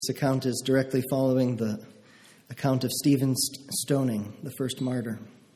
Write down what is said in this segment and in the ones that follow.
This account is directly following the account of Stephen's stoning, the first martyr.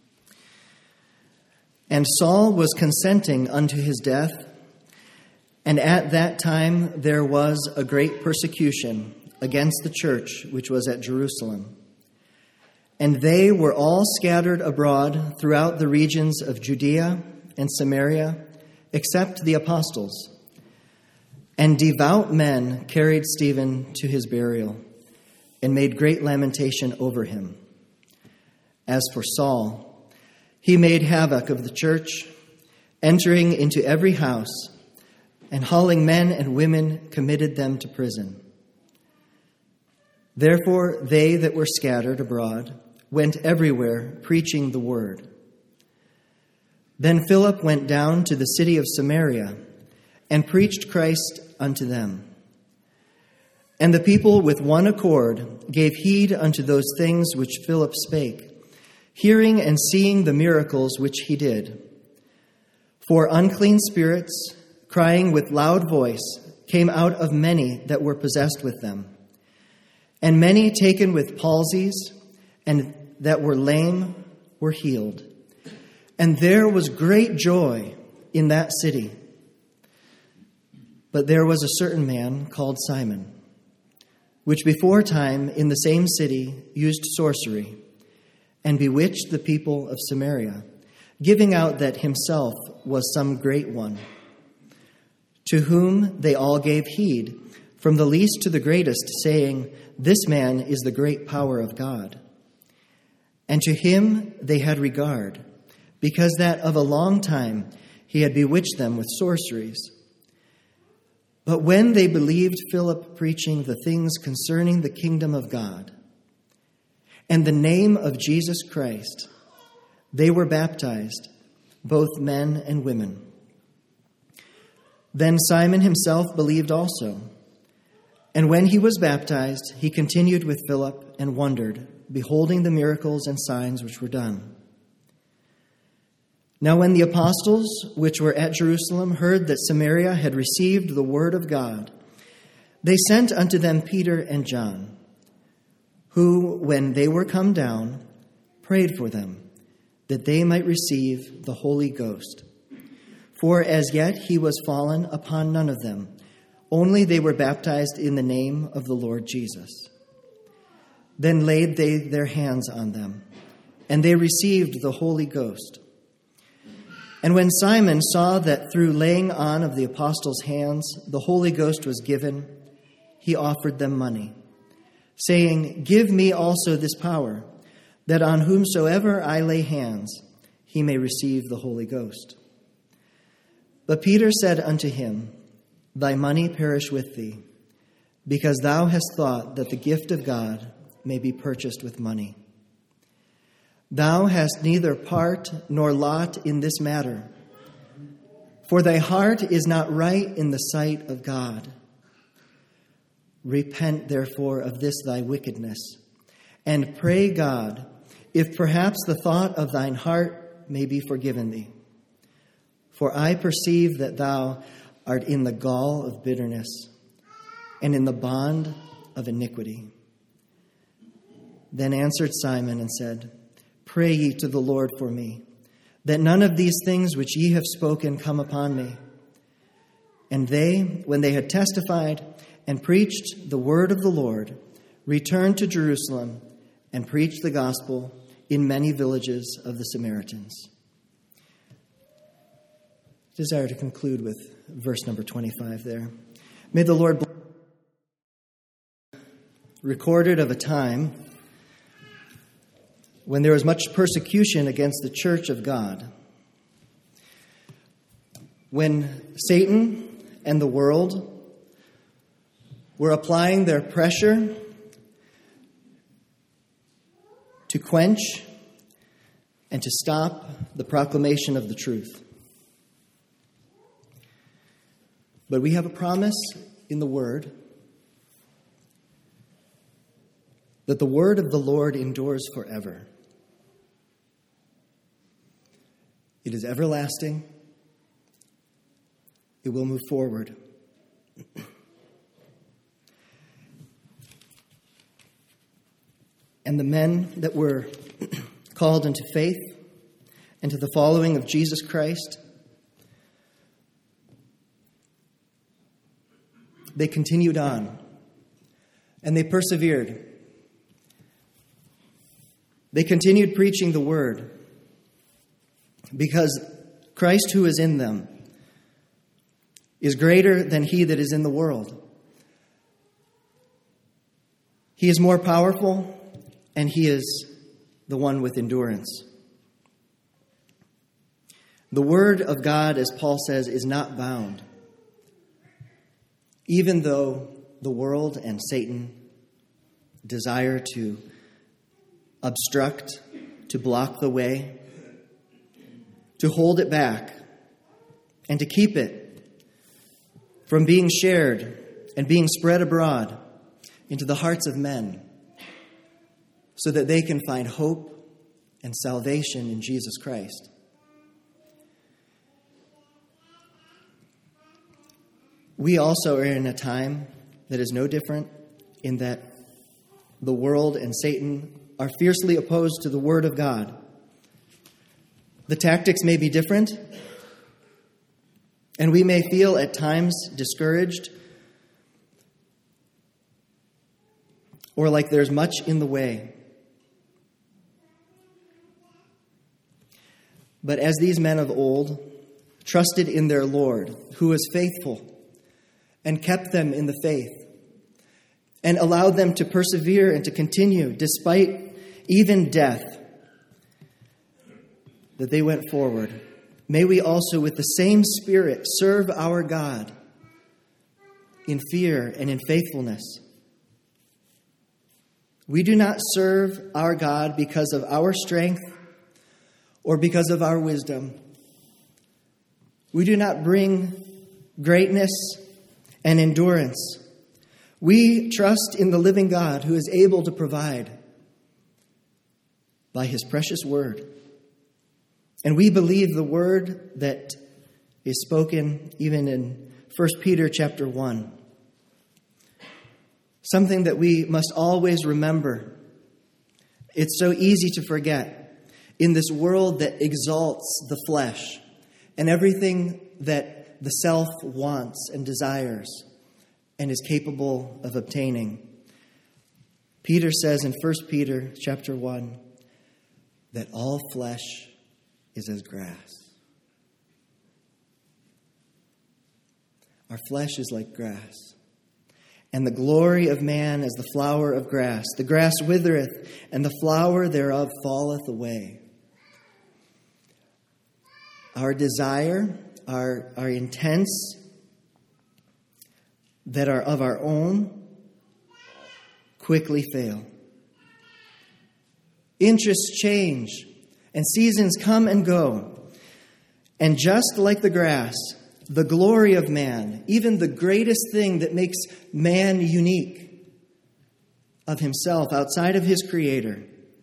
And Saul was consenting unto his death, and at that time there was a great persecution against the church which was at Jerusalem. And they were all scattered abroad throughout the regions of Judea and Samaria, except the apostles. And devout men carried Stephen to his burial and made great lamentation over him. As for Saul, he made havoc of the church, entering into every house, and hauling men and women committed them to prison. Therefore they that were scattered abroad went everywhere preaching the word. Then Philip went down to the city of Samaria and preached Christ unto them. And the people with one accord gave heed unto those things which Philip spake, hearing and seeing the miracles which he did. For unclean spirits, crying with loud voice, came out of many that were possessed with them. And many taken with palsies and that were lame were healed. And there was great joy in that city. But there was a certain man called Simon, which before time in the same city used sorcery, and bewitched the people of Samaria, giving out that himself was some great one, to whom they all gave heed, from the least to the greatest, saying, This man is the great power of God. And to him they had regard, because that of a long time he had bewitched them with sorceries. But when they believed Philip preaching the things concerning the kingdom of God and the name of Jesus Christ, they were baptized, both men and women. Then Simon himself believed also. And when he was baptized, he continued with Philip and wondered, beholding the miracles and signs which were done. Now when the apostles which were at Jerusalem heard that Samaria had received the word of God, they sent unto them Peter and John, who, when they were come down, prayed for them, that they might receive the Holy Ghost. For as yet he was fallen upon none of them, only they were baptized in the name of the Lord Jesus. Then laid they their hands on them, and they received the Holy Ghost. And when Simon saw that through laying on of the apostles' hands the Holy Ghost was given, he offered them money, saying, Give me also this power, that on whomsoever I lay hands, he may receive the Holy Ghost. But Peter said unto him, Thy money perish with thee, because thou hast thought that the gift of God may be purchased with money. Thou hast neither part nor lot in this matter, for thy heart is not right in the sight of God. Repent, therefore, of this thy wickedness, and pray God, if perhaps the thought of thine heart may be forgiven thee. For I perceive that thou art in the gall of bitterness, and in the bond of iniquity. Then answered Simon and said, Pray ye to the Lord for me, that none of these things which ye have spoken come upon me. And they, when they had testified and preached the word of the Lord, returned to Jerusalem and preached the gospel in many villages of the Samaritans. I desire to conclude with verse number 25 there. May the Lord bless. Recorded of a time when there was much persecution against the church of God, when Satan and the world were applying their pressure to quench and to stop the proclamation of the truth. But we have a promise in the Word that the word of the Lord endures forever. It is everlasting. It will move forward. and the men that were called into faith and to the following of Jesus Christ, they continued on and they persevered. They continued preaching the word because Christ who is in them is greater than he that is in the world. He is more powerful, and he is the one with endurance. The word of God, as Paul says, is not bound, even though the world and Satan desire to obstruct, to block the way, to hold it back, and to keep it from being shared and being spread abroad into the hearts of men so that they can find hope and salvation in Jesus Christ. We also are in a time that is no different in that the world and Satan are fiercely opposed to the Word of God. The tactics may be different, and we may feel at times discouraged or like there's much in the way. But as these men of old trusted in their Lord, who was faithful, and kept them in the faith, and allowed them to persevere and to continue despite even death, that they went forward. May we also with the same Spirit serve our God in fear and in faithfulness. We do not serve our God because of our strength or because of our wisdom. We do not bring greatness and endurance. We trust in the living God who is able to provide by his precious word. And we believe the word that is spoken even in 1 Peter chapter 1. Something that we must always remember. It's so easy to forget in this world that exalts the flesh and everything that the self wants and desires and is capable of obtaining. Peter says in 1 Peter chapter 1 that all flesh is as grass. Our flesh is like grass. And the glory of man as the flower of grass. The grass withereth, and the flower thereof falleth away. Our desire, our intents that are of our own quickly fail. Interests change, and seasons come and go. And just like the grass, the glory of man, even the greatest thing that makes man unique of himself outside of his Creator,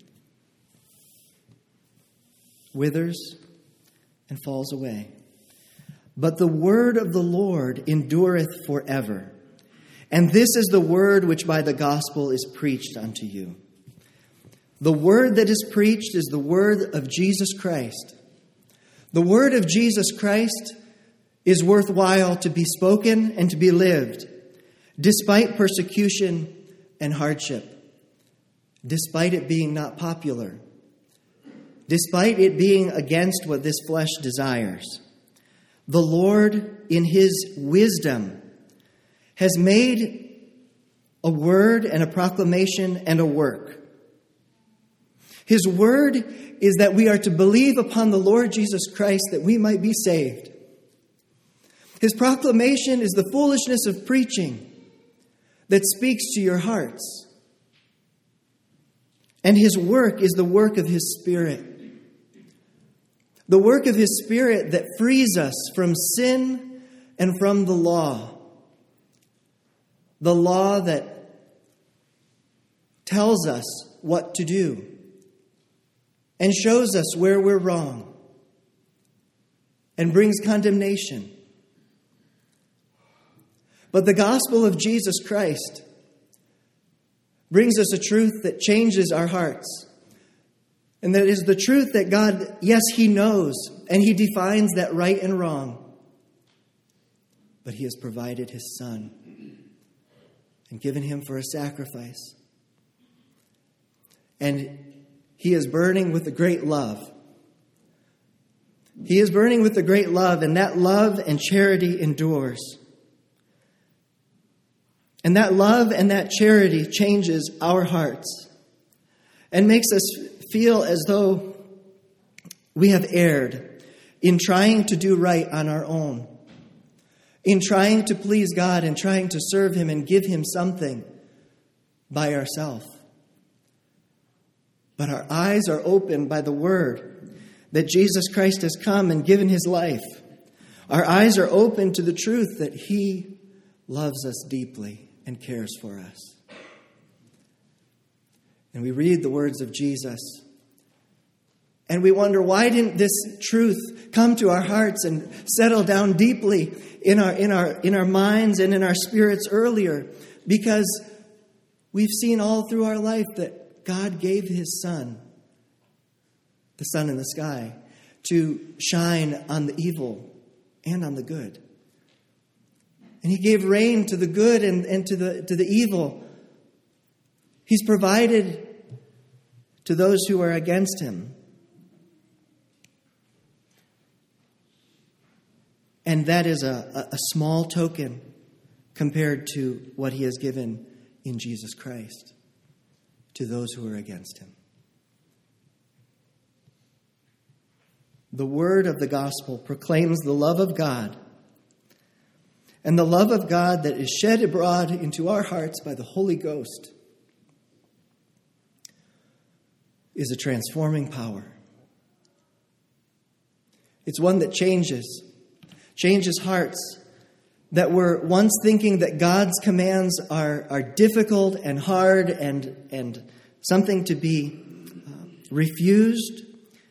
withers and falls away. But the word of the Lord endureth forever. And this is the word which by the gospel is preached unto you. The word that is preached is the word of Jesus Christ. The word of Jesus Christ is worthwhile to be spoken and to be lived, despite persecution and hardship, despite it being not popular, despite it being against what this flesh desires. The Lord, in his wisdom, has made a word and a proclamation and a work. His word is that we are to believe upon the Lord Jesus Christ that we might be saved. His proclamation is the foolishness of preaching that speaks to your hearts. And his work is the work of his Spirit. The work of his Spirit that frees us from sin and from the law. The law that tells us what to do and shows us where we're wrong and brings condemnation. But the gospel of Jesus Christ brings us a truth that changes our hearts. And that is the truth that God, yes, He knows, and He defines that right and wrong. But He has provided His Son and given Him for a sacrifice. And He is burning with a great love. He is burning with a great love, and that love and charity endures. And that love and that charity changes our hearts and makes us feel as though we have erred in trying to do right on our own, in trying to please God and trying to serve Him and give Him something by ourselves. But our eyes are opened by the Word that Jesus Christ has come and given His life. Our eyes are open to the truth that He loves us deeply and cares for us. And we read the words of Jesus, and we wonder, why didn't this truth come to our hearts and settle down deeply in our minds and in our spirits earlier? Because we've seen all through our life that God gave His Son, the sun in the sky, to shine on the evil and on the good. And He gave rain to the good and to the evil. He's provided to those who are against Him. And that is a small token compared to what He has given in Jesus Christ to those who are against Him. The word of the gospel proclaims the love of God, and the love of God that is shed abroad into our hearts by the Holy Ghost is a transforming power. It's one that changes hearts that were once thinking that God's commands are difficult and hard and something to be refused,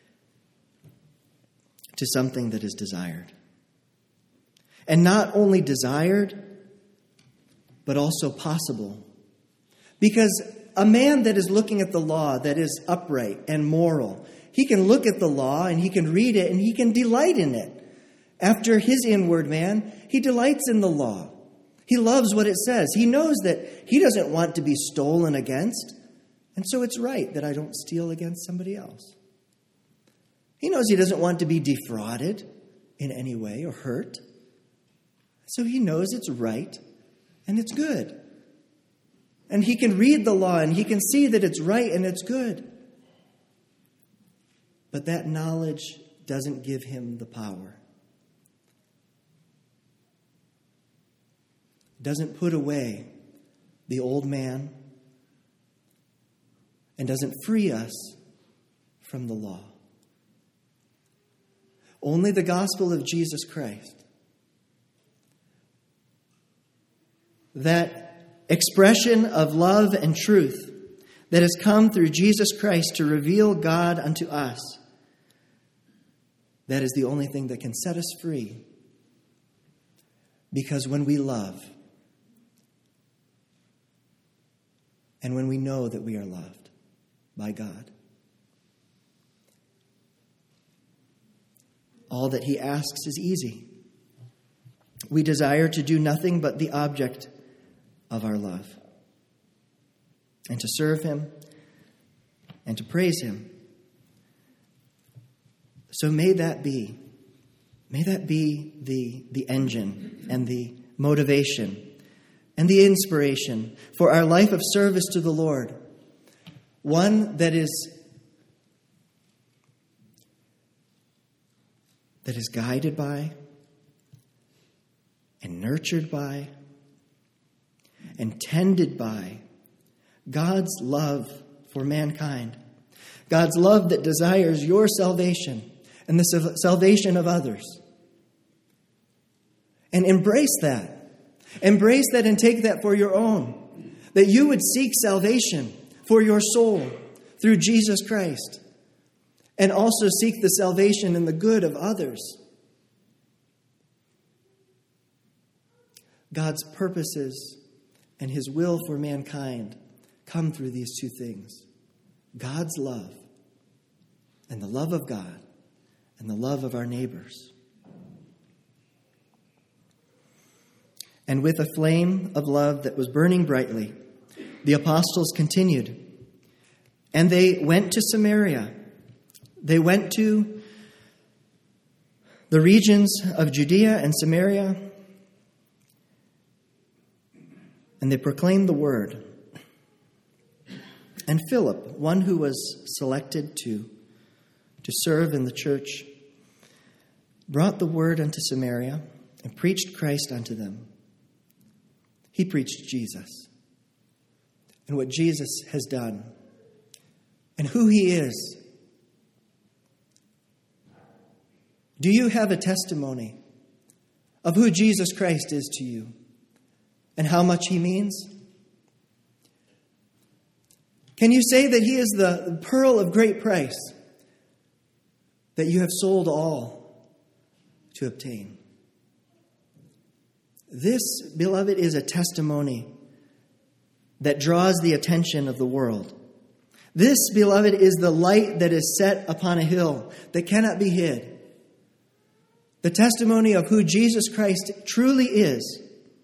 to something that is desired. And not only desired, but also possible. Because a man that is looking at the law that is upright and moral, he can look at the law and he can read it and he can delight in it. After his inward man, he delights in the law. He loves what it says. He knows that he doesn't want to be stolen against, and so it's right that I don't steal against somebody else. He knows he doesn't want to be defrauded in any way or hurt, so he knows it's right and it's good. And he can read the law and he can see that it's right and it's good. But that knowledge doesn't give him the power. Doesn't put away the old man and doesn't free us from the law. Only the gospel of Jesus Christ, that expression of love and truth that has come through Jesus Christ to reveal God unto us, that is the only thing that can set us free. Because when we love, and when we know that we are loved by God, all that He asks is easy. We desire to do nothing but the object of our love, and to serve Him and to praise Him. So may that be the engine and the motivation and the inspiration for our life of service to the Lord. One that is guided by and nurtured by and tended by God's love for mankind. God's love that desires your salvation and the salvation of others. And embrace that. Embrace that and take that for your own. That you would seek salvation for your soul through Jesus Christ. And also seek the salvation and the good of others. God's purposes and His will for mankind come through these two things: God's love, and the love of God, and the love of our neighbors. And with a flame of love that was burning brightly, the apostles continued. And they went to Samaria. They went to the regions of Judea and Samaria, and they proclaimed the word. And Philip, one who was selected to serve in the church, brought the word unto Samaria and preached Christ unto them. He preached Jesus and what Jesus has done and who he is. Do you have a testimony of who Jesus Christ is to you and how much he means? Can you say that he is the pearl of great price that you have sold all to obtain? This, beloved, is a testimony that draws the attention of the world. This, beloved, is the light that is set upon a hill that cannot be hid. The testimony of who Jesus Christ truly is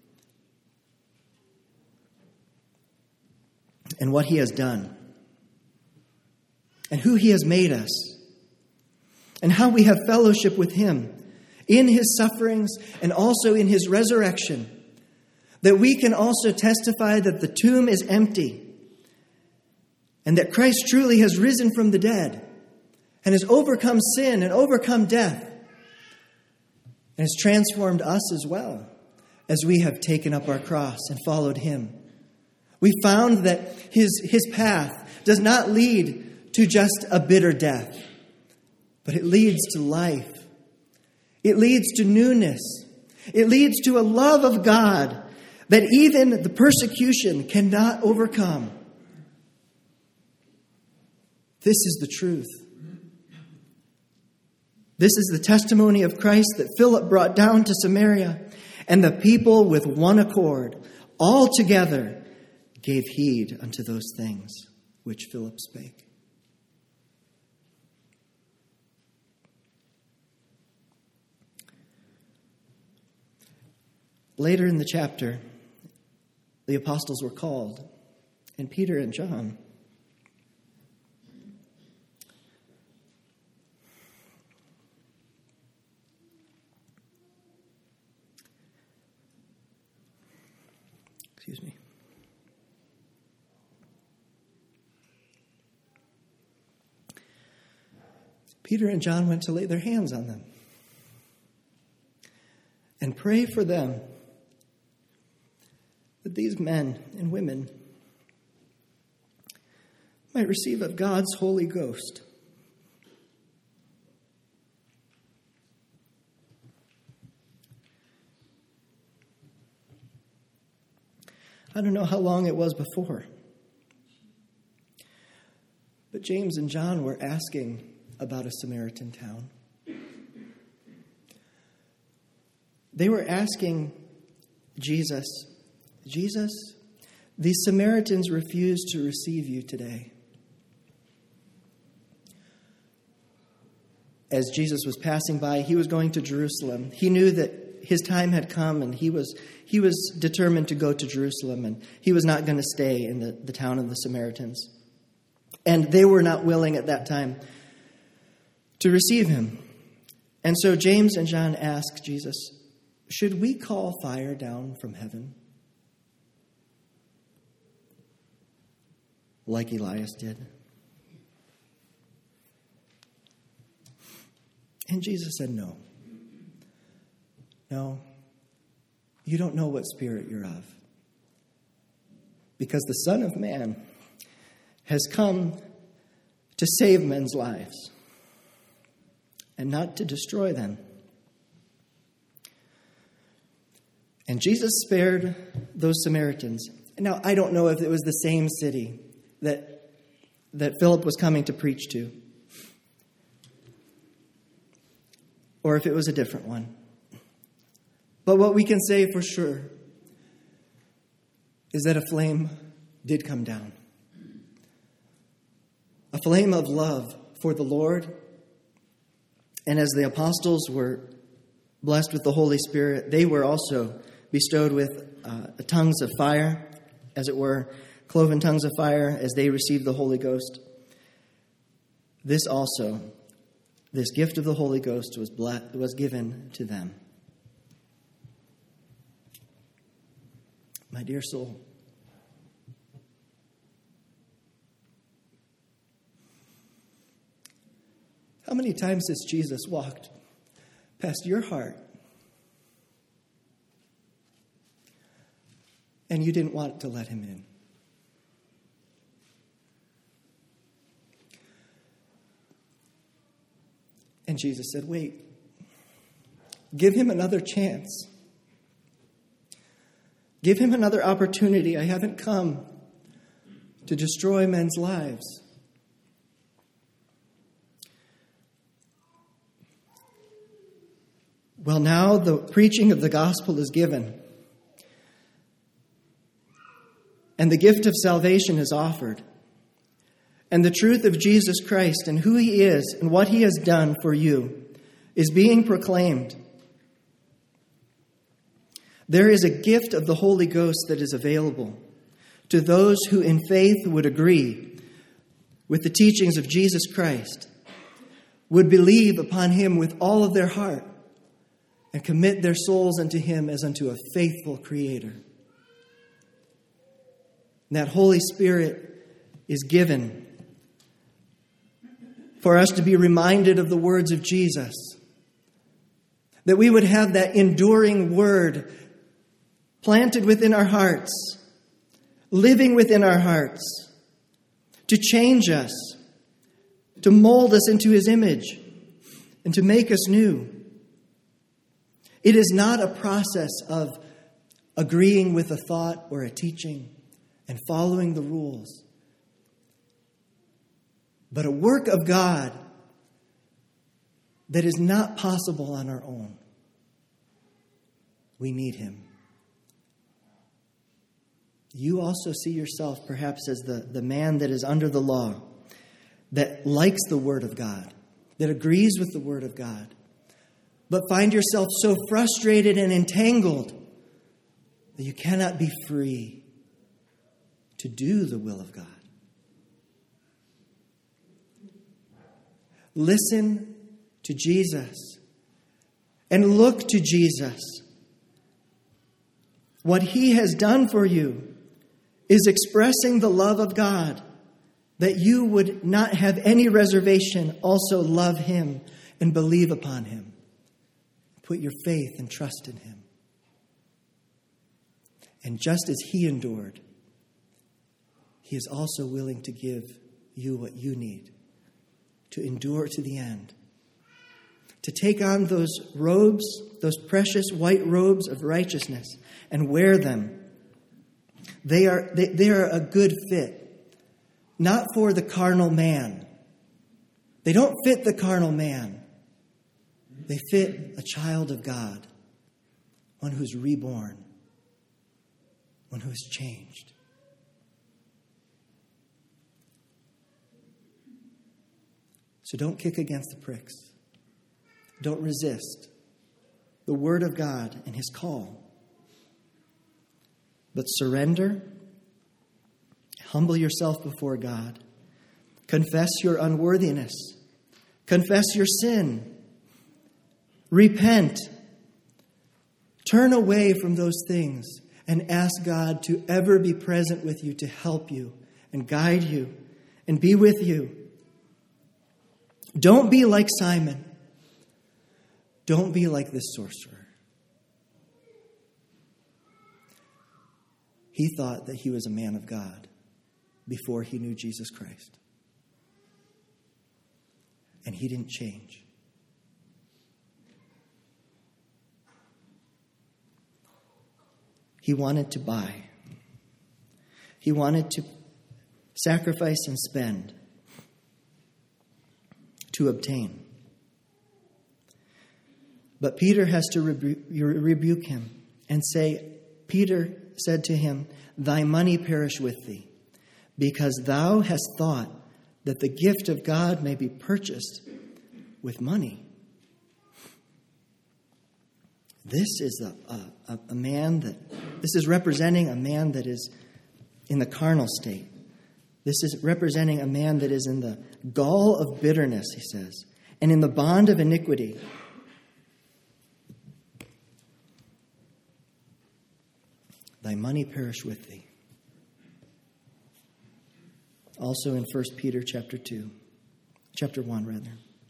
and what he has done and who he has made us and how we have fellowship with him in his sufferings and also in his resurrection, that we can also testify that the tomb is empty and that Christ truly has risen from the dead and has overcome sin and overcome death and has transformed us as well as we have taken up our cross and followed him. We found that his path does not lead to just a bitter death, but it leads to life. It leads to newness. It leads to a love of God that even the persecution cannot overcome. This is the truth. This is the testimony of Christ that Philip brought down to Samaria, and the people with one accord, all together, gave heed unto those things which Philip spake. Later in the chapter, the apostles were called, and Peter and John Peter and John went to lay their hands on them and pray for them that these men and women might receive of God's Holy Ghost. I don't know how long it was before, but James and John were asking about a Samaritan town. They were asking Jesus, these Samaritans refuse to receive you today. As Jesus was passing by, he was going to Jerusalem. He knew that his time had come, and he was determined to go to Jerusalem, and he was not going to stay in the town of the Samaritans. And they were not willing at that time to receive him. And so James and John asked Jesus, should we call fire down from heaven like Elias did? And Jesus said, no. No, you don't know what spirit you're of. Because the Son of Man has come to save men's lives and not to destroy them. And Jesus spared those Samaritans. Now, I don't know if it was the same city that Philip was coming to preach to, or if it was a different one. But what we can say for sure is that a flame did come down. a flame of love for the Lord. And as the apostles were blessed with the Holy Spirit, they were also bestowed with tongues of fire, as it were, cloven tongues of fire, as they received the Holy Ghost. This gift of the Holy Ghost was given to them. My dear soul, how many times has Jesus walked past your heart and you didn't want to let him in? And Jesus said, wait, give him another chance. Give him another opportunity. I haven't come to destroy men's lives. Well, now the preaching of the gospel is given, and the gift of salvation is offered, and the truth of Jesus Christ and who he is and what he has done for you is being proclaimed. There is a gift of the Holy Ghost that is available to those who in faith would agree with the teachings of Jesus Christ, would believe upon him with all of their heart, and commit their souls unto him as unto a faithful Creator. And that Holy Spirit is given for us to be reminded of the words of Jesus, that we would have that enduring word planted within our hearts, living within our hearts, to change us, to mold us into his image, and to make us new. It is not a process of agreeing with a thought or a teaching and following the rules, but a work of God that is not possible on our own. We need him. You also see yourself perhaps as the man that is under the law, that likes the Word of God, that agrees with the Word of God, but find yourself so frustrated and entangled that you cannot be free to do the will of God. Listen to Jesus and look to Jesus. What he has done for you is expressing the love of God, that you would not have any reservation, also love him and believe upon him. Put your faith and trust in him. And just as he endured, he is also willing to give you what you need to endure to the end. To take on those robes, those precious white robes of righteousness, and wear them. They are a good fit, not for the carnal man. They don't fit the carnal man. They fit a child of God, one who's reborn, one who is changed. So don't kick against the pricks. Don't resist the Word of God and his call. But surrender, humble yourself before God, confess your unworthiness, confess your sin, repent, turn away from those things, and ask God to ever be present with you, to help you and guide you and be with you. Don't be like Simon. Don't be like this sorcerer. He thought that he was a man of God before he knew Jesus Christ. And he didn't change. He wanted to buy. He wanted to sacrifice and spend to obtain. But Peter has to rebuke him and say, Peter said to him, "Thy money perish with thee, because thou hast thought that the gift of God may be purchased with money. This is a man this is representing a man that is in the carnal state. This is representing a man that is in the gall of bitterness, he says, and in the bond of iniquity. Thy money perish with thee. Also in 1 Peter chapter 1.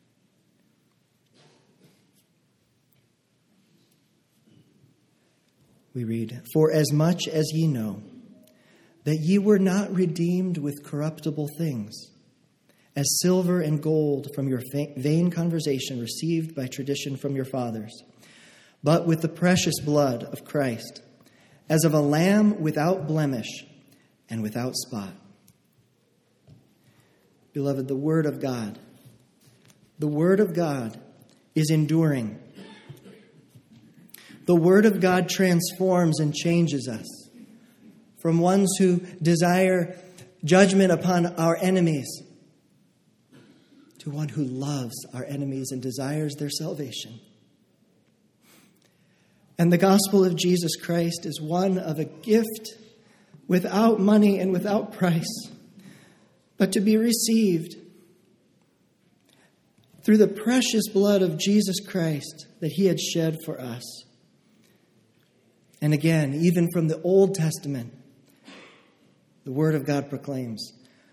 We read, For as much as ye know that ye were not redeemed with corruptible things, as silver and gold from your vain conversation received by tradition from your fathers, but with the precious blood of Christ, as of a lamb without blemish and without spot. Beloved, the Word of God is enduring. The Word of God transforms and changes us from ones who desire judgment upon our enemies to one who loves our enemies and desires their salvation. And the gospel of Jesus Christ is one of a gift without money and without price, but to be received through the precious blood of Jesus Christ that he had shed for us. And again, even from the Old Testament, the Word of God proclaims,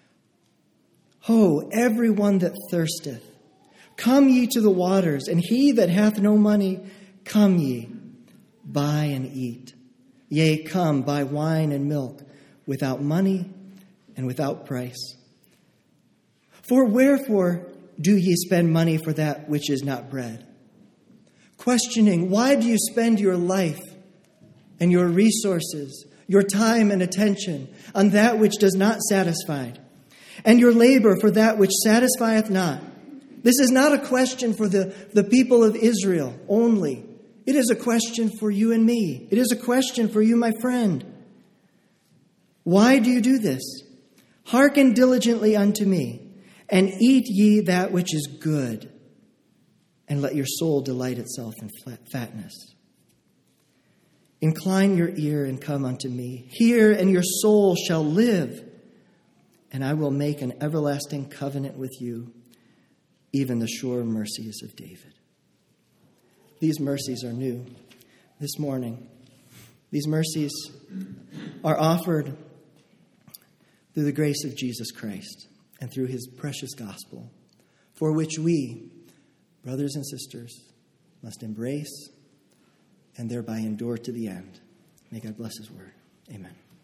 Ho, everyone that thirsteth, come ye to the waters, and he that hath no money, come ye, buy and eat. Yea, come, buy wine and milk, without money and without price. For wherefore do ye spend money for that which is not bread? Questioning, why do you spend your life and your resources, your time and attention on that which does not satisfy, and your labor for that which satisfieth not? This is not a question for the people of Israel only. It is a question for you and me. It is a question for you, my friend. Why do you do this? Hearken diligently unto me, and eat ye that which is good, and let your soul delight itself in fatness. Incline your ear and come unto me. Hear, and your soul shall live, and I will make an everlasting covenant with you, even the sure mercies of David. These mercies are new this morning. These mercies are offered through the grace of Jesus Christ and through his precious gospel, for which we, brothers and sisters, must embrace and thereby endure to the end. May God bless his word. Amen.